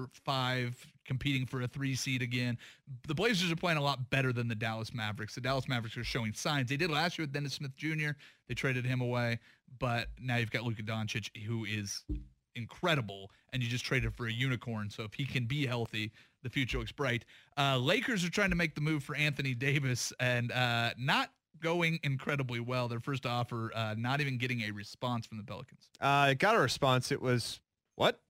4-5, competing for a 3 seed again. The Blazers are playing a lot better than the Dallas Mavericks. The Dallas Mavericks are showing signs. They did last year with Dennis Smith Jr. They traded him away, but now you've got Luka Doncic, who is incredible, and you just traded for a unicorn. So if he can be healthy, the future looks bright. Lakers are trying to make the move for Anthony Davis, and not going incredibly well. Their first offer, not even getting a response from the Pelicans. Got a response. It was, what?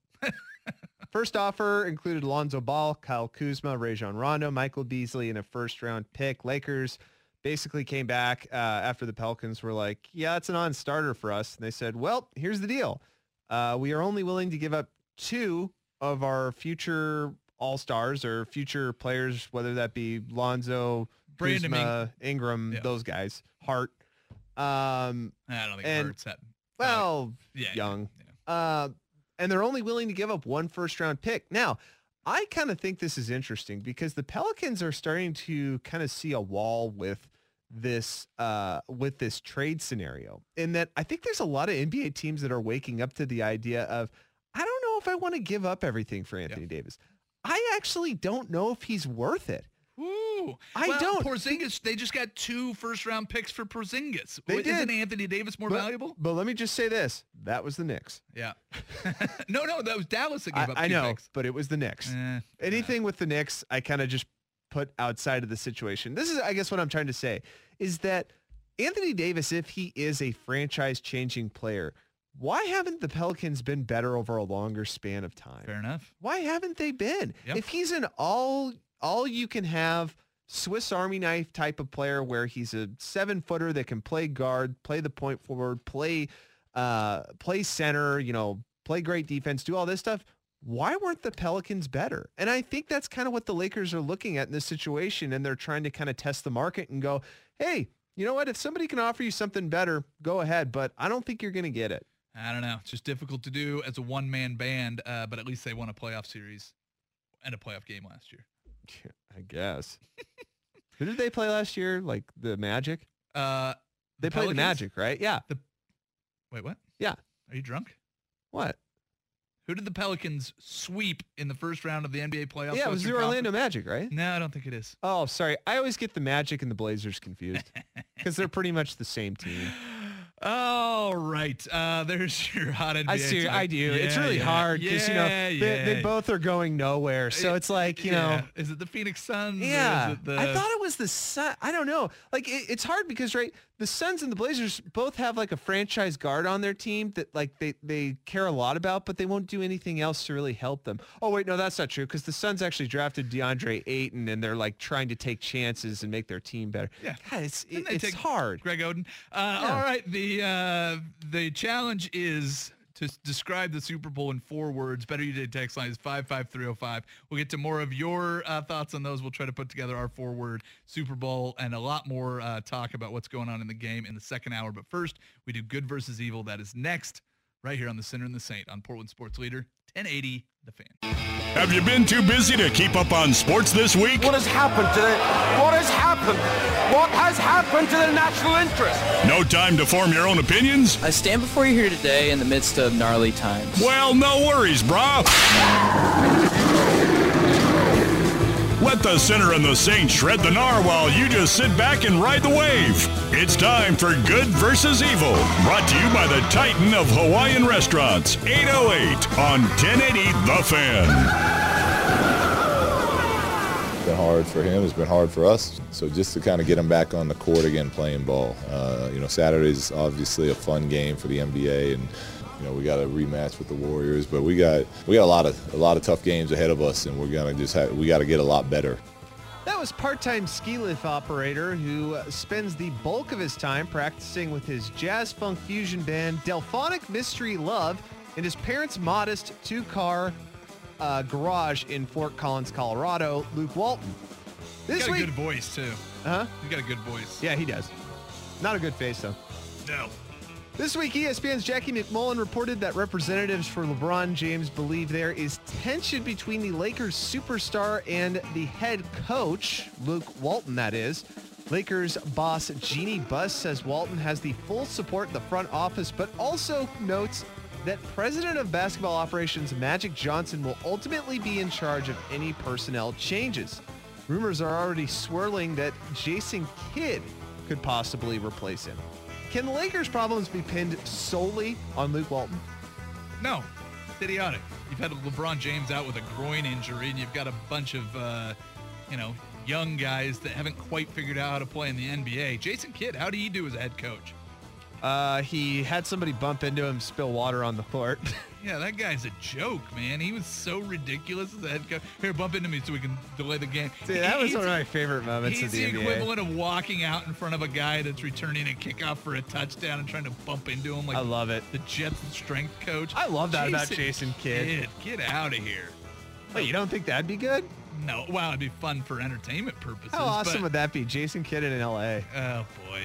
First offer included Lonzo Ball, Kyle Kuzma, Rajon Rondo, Michael Beasley, and a first-round pick. Lakers basically came back after the Pelicans were like, yeah, it's a non-starter for us. And they said, well, here's the deal. We are only willing to give up 2 of our future all-stars or future players, whether that be Lonzo, Brandon Kuzma, Ingram, those guys, Hart. I don't think Hart's that. Well, young. Yeah. And they're only willing to give up 1 first-round pick. Now, I kind of think this is interesting because the Pelicans are starting to kind of see a wall with this trade scenario, in that I think there's a lot of NBA teams that are waking up to the idea of, I don't know if I want to give up everything for Anthony Davis. I actually don't know if he's worth it. Ooh. I don't. Porzingis, they just got 2 first-round picks for Porzingis. They did. Isn't Anthony Davis more valuable? But let me just say this. That was the Knicks. Yeah. No, that was Dallas that gave up 2 I know, picks. but it was the Knicks. Anything with the Knicks, I kind of just put outside of the situation. This is, I guess, what I'm trying to say is that Anthony Davis, if he is a franchise-changing player, why haven't the Pelicans been better over a longer span of time? Fair enough. Why haven't they been? Yep. If he's an all-you-can-have Swiss Army knife type of player where he's a 7-footer that can play guard, play the point forward, play center, play great defense, do all this stuff, why weren't the Pelicans better? And I think that's kind of what the Lakers are looking at in this situation, and they're trying to kind of test the market and go, hey, you know what? If somebody can offer you something better, go ahead, but I don't think you're going to get it. I don't know. It's just difficult to do as a one-man band, but at least they won a playoff series and a playoff game last year. I guess. Who did they play last year? Like the Magic? They played the Magic, right? Yeah. Wait, what? Yeah. Are you drunk? What? Who did the Pelicans sweep in the first round of the NBA playoffs? Yeah, it was the Orlando Magic, right? No, I don't think it is. Oh, sorry. I always get the Magic and the Blazers confused because they're pretty much the same team. All right. There's your hot NBA. I do. Yeah, it's really hard because, they both are going nowhere. So it's like, Is it the Phoenix Suns? Yeah. Or is it I thought it was the Sun. I don't know. Like, it's hard because, right, the Suns and the Blazers both have, like, a franchise guard on their team that, like, they care a lot about, but they won't do anything else to really help them. Oh, wait, no, that's not true because the Suns actually drafted DeAndre Ayton, and they're, like, trying to take chances and make their team better. Yeah. God, it's hard. Greg Oden. All right. The challenge is to describe the Super Bowl in 4 words. Better You Did text line is 55305. We'll get to more of your thoughts on those. We'll try to put together our 4-word Super Bowl and a lot more talk about what's going on in the game in the second hour. But first, we do good versus evil. That is next right here on the Sinner and the Saint on Portland Sports Leader, 1080 The Fan. Have you been too busy to keep up on sports this week? What has happened to what has happened to the national interest? No time to form your own opinions? I stand before you here today in the midst of gnarly times. Well, no worries, brah. Let the Sinner and the Saint shred the gnar while you just sit back and ride the wave. It's time for Good versus Evil, brought to you by the Titan of Hawaiian Restaurants, 808 on 1080 The Fan. It's been hard for him. It's been hard for us. So just to kind of get him back on the court again playing ball. Saturday's obviously a fun game for the NBA, and we got a rematch with the Warriors, but we got a lot of tough games ahead of us, and we got to get a lot better. That was part-time ski lift operator who spends the bulk of his time practicing with his jazz funk fusion band Delphonic Mystery Love in his parents' modest 2-car garage in Fort Collins, Colorado. Luke Walton. He's got a good voice too. Huh? He's got a good voice. Yeah, he does. Not a good face though. No. This week, ESPN's Jackie McMullen reported that representatives for LeBron James believe there is tension between the Lakers superstar and the head coach, Luke Walton, that is. Lakers boss Jeannie Buss says Walton has the full support of the front office, but also notes that President of Basketball Operations Magic Johnson will ultimately be in charge of any personnel changes. Rumors are already swirling that Jason Kidd could possibly replace him. Can the Lakers' problems be pinned solely on Luke Walton? No. It's idiotic. You've had LeBron James out with a groin injury, and you've got a bunch of, young guys that haven't quite figured out how to play in the NBA. Jason Kidd, how do you do as a head coach? He had somebody bump into him, spill water on the court. Yeah, that guy's a joke, man. He was so ridiculous as a head coach. Here, bump into me so we can delay the game. See, that was one of my favorite moments of the NBA. He's the equivalent of walking out in front of a guy that's returning a kickoff for a touchdown and trying to bump into him. I love it. The Jets strength coach. I love that about Jason Kidd. Get out of here. Wait, you don't think that'd be good? No. Well, it'd be fun for entertainment purposes. How awesome would that be? Jason Kidd in L.A. Oh, boy.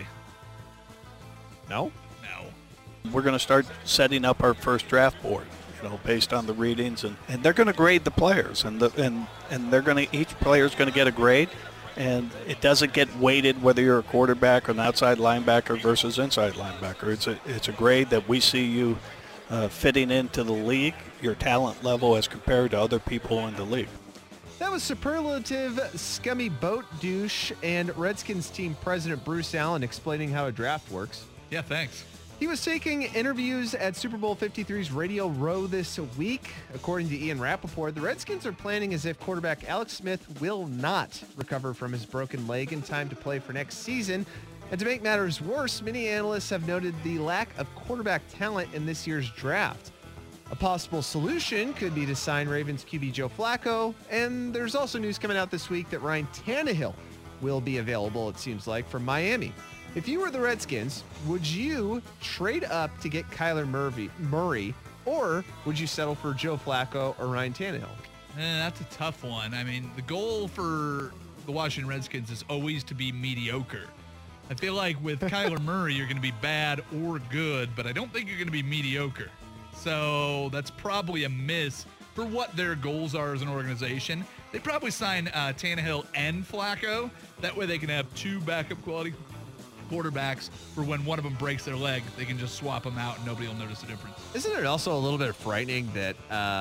No? No. We're going to start setting up our first draft board, based on the readings, and they're going to grade the players, and they're going to, each player's going to get a grade, and it doesn't get weighted whether you're a quarterback or an outside linebacker versus inside linebacker. It's a grade that we see you fitting into the league, your talent level as compared to other people in the league. That was superlative scummy boat douche and Redskins team president Bruce Allen explaining how a draft works. Yeah, thanks. He was taking interviews at Super Bowl 53's Radio Row this week. According to Ian Rappaport, the Redskins are planning as if quarterback Alex Smith will not recover from his broken leg in time to play for next season. And to make matters worse, many analysts have noted the lack of quarterback talent in this year's draft. A possible solution could be to sign Ravens QB Joe Flacco, and there's also news coming out this week that Ryan Tannehill will be available, it seems like, from Miami. If you were the Redskins, would you trade up to get Kyler Murray, or would you settle for Joe Flacco or Ryan Tannehill? That's a tough one. I mean, the goal for the Washington Redskins is always to be mediocre. I feel like with Kyler Murray, you're going to be bad or good, but I don't think you're going to be mediocre. So that's probably a miss for what their goals are as an organization. They probably sign Tannehill and Flacco. That way they can have two backup quality quarterbacks for when one of them breaks their leg. They can just swap them out and nobody will notice the difference. Isn't it also a little bit frightening that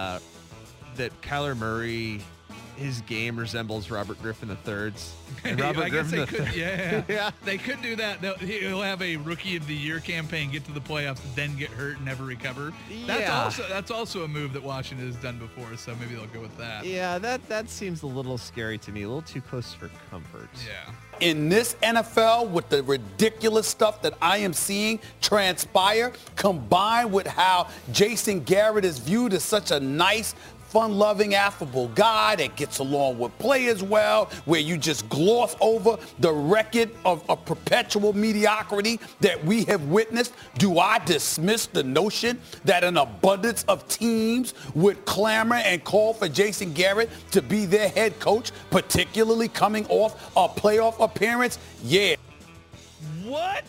that Kyler Murray, his game resembles Robert Griffin III's? And Robert Griffin III. Yeah. They could do that. He'll have a Rookie of the Year campaign, get to the playoffs, then get hurt and never recover. That's also a move that Washington has done before, so maybe they'll go with that. Yeah, that seems a little scary to me, a little too close for comfort. Yeah. In this NFL, with the ridiculous stuff that I am seeing transpire, combined with how Jason Garrett is viewed as such a nice, fun-loving, affable guy that gets along with players well, where you just gloss over the record of perpetual mediocrity that we have witnessed, do I dismiss the notion that an abundance of teams would clamor and call for Jason Garrett to be their head coach, particularly coming off a playoff appearance? Yeah. What?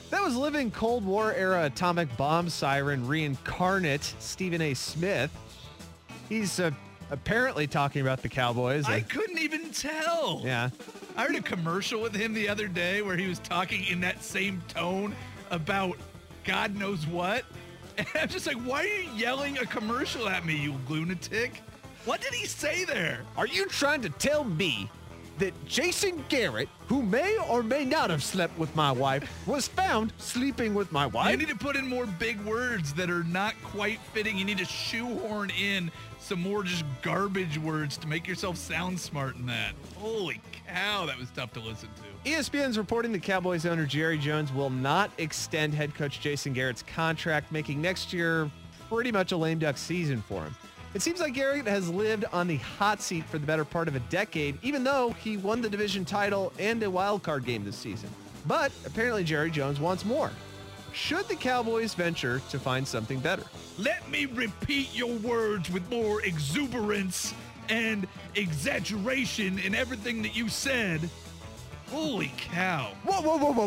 That was living Cold War era atomic bomb siren reincarnate Stephen A. Smith. He's apparently talking about the Cowboys. I couldn't even tell. Yeah. I heard a commercial with him the other day where he was talking in that same tone about God knows what. And I'm just like, why are you yelling a commercial at me, you lunatic? What did he say there? Are you trying to tell me that Jason Garrett, who may or may not have slept with my wife, was found sleeping with my wife? You need to put in more big words that are not quite fitting. You need to shoehorn in some more just garbage words to make yourself sound smart in that. Holy cow, that was tough to listen to. ESPN's reporting the Cowboys owner Jerry Jones will not extend head coach Jason Garrett's contract, making next year pretty much a lame duck season for him. It seems like Garrett has lived on the hot seat for the better part of a decade, even though he won the division title and a wild card game this season. But apparently Jerry Jones wants more. Should the Cowboys venture to find something better? Let me repeat your words with more exuberance and exaggeration in everything that you said. Holy cow. Whoa.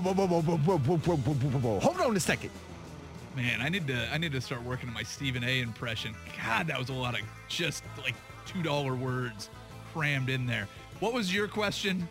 Hold on a second. Man, I need to start working on my Stephen A. impression. God, that was a lot of just like $2 words crammed in there. What was your question?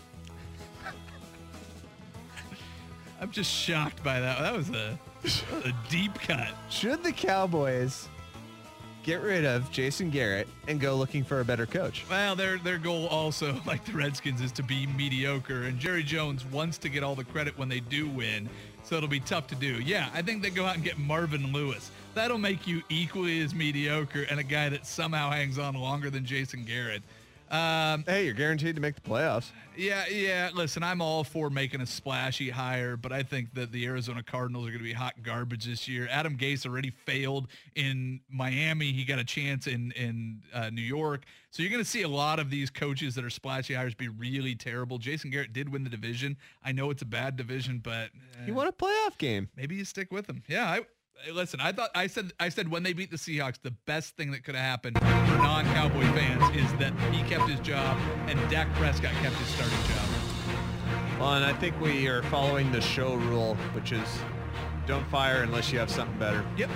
I'm just shocked by that. That was a deep cut. Should the Cowboys get rid of Jason Garrett and go looking for a better coach? Well, their goal also, like the Redskins, is to be mediocre. And Jerry Jones wants to get all the credit when they do win. So it'll be tough to do. Yeah, I think they go out and get Marvin Lewis. That'll make you equally as mediocre and a guy that somehow hangs on longer than Jason Garrett. Hey, you're guaranteed to make the playoffs. Yeah. Listen, I'm all for making a splashy hire, but I think that the Arizona Cardinals are going to be hot garbage this year. Adam Gase already failed in Miami. He got a chance in New York. So you're going to see a lot of these coaches that are splashy hires be really terrible. Jason Garrett did win the division. I know it's a bad division, but he won a playoff game. Maybe you stick with him. Yeah, listen, I said when they beat the Seahawks, the best thing that could have happened for non-Cowboy fans is that he kept his job and Dak Prescott kept his starting job. Well, and I think we are following the show rule, which is don't fire unless you have something better. Yep.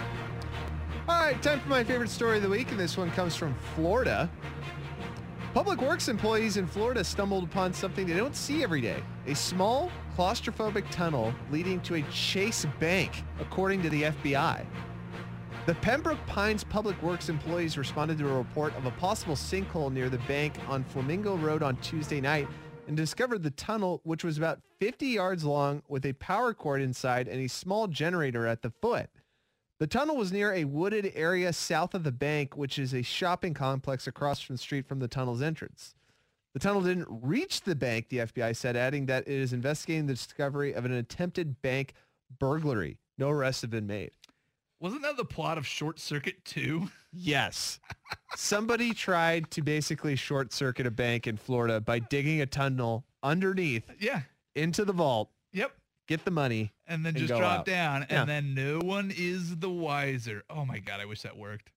All right, time for my favorite story of the week, and this one comes from Florida. Public Works employees in Florida stumbled upon something they don't see every day. A small, claustrophobic tunnel leading to a Chase Bank, according to the FBI. The Pembroke Pines Public Works employees responded to a report of a possible sinkhole near the bank on Flamingo Road on Tuesday night and discovered the tunnel, which was about 50 yards long with a power cord inside and a small generator at the foot. The tunnel was near a wooded area south of the bank, which is a shopping complex across from the street from the tunnel's entrance. The tunnel didn't reach the bank, the FBI said, adding that it is investigating the discovery of an attempted bank burglary. No arrests have been made. Wasn't that the plot of Short Circuit 2? Yes. Somebody tried to basically short circuit a bank in Florida by digging a tunnel underneath into the vault. Yep. Get the money. And then just drop down. And then no one is the wiser. Oh, my God. I wish that worked.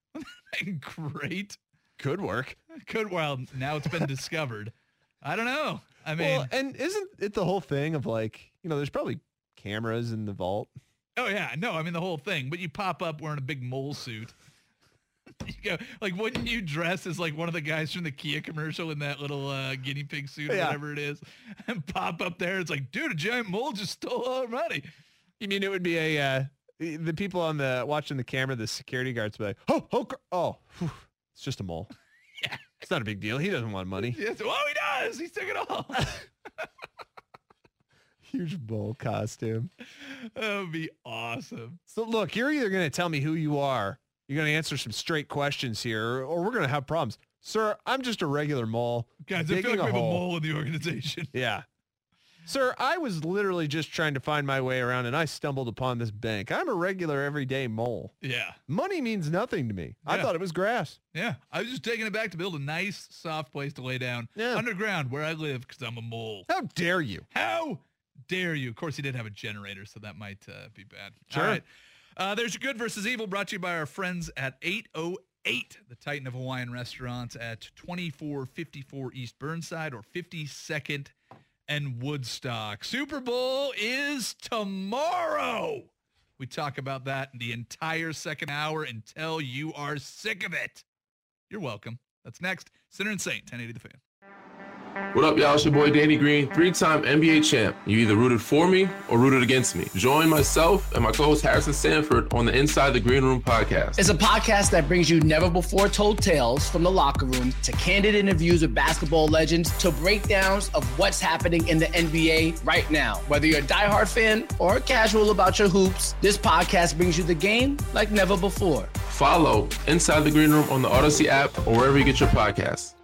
Great. Could work. Well, now it's been discovered. I don't know. I mean. Well, and isn't it the whole thing of like, there's probably cameras in the vault? Oh, yeah. No, I mean the whole thing. But you pop up wearing a big mole suit. You go, like, wouldn't you dress as like one of the guys from the Kia commercial in that little guinea pig suit or whatever it is and pop up there? It's like, dude, a giant mole just stole all our money. You mean it would be the people on watching the camera, the security guards would be like, whew, it's just a mole. Yeah. It's not a big deal. He doesn't want money. Yes. Well, he does. He took it all. Huge mole costume. That would be awesome. So look, you're either going to tell me who you are. You're going to answer some straight questions here, or we're going to have problems. Sir, I'm just a regular mole. Guys, I feel like we have a mole in the organization. Yeah. Sir, I was literally just trying to find my way around, and I stumbled upon this bank. I'm a regular everyday mole. Yeah. Money means nothing to me. Yeah. I thought it was grass. Yeah. I was just taking it back to build a nice, soft place to lay down underground where I live because I'm a mole. How dare you? How dare you? Of course, he did have a generator, so that might be bad. Sure. All right. There's your Good versus Evil, brought to you by our friends at 808, the Titan of Hawaiian Restaurants at 2454 East Burnside or 52nd and Woodstock. Super Bowl is tomorrow. We talk about that in the entire second hour until you are sick of it. You're welcome. That's next. Sinner and Saint, 1080 The Fan. What up, y'all? It's your boy Danny Green, 3-time NBA champ. You either rooted for me or rooted against me. Join myself and my co-host Harrison Sanford on the Inside the Green Room podcast. It's a podcast that brings you never-before-told tales from the locker room to candid interviews with basketball legends to breakdowns of what's happening in the NBA right now. Whether you're a diehard fan or casual about your hoops, this podcast brings you the game like never before. Follow Inside the Green Room on the Odyssey app or wherever you get your podcasts.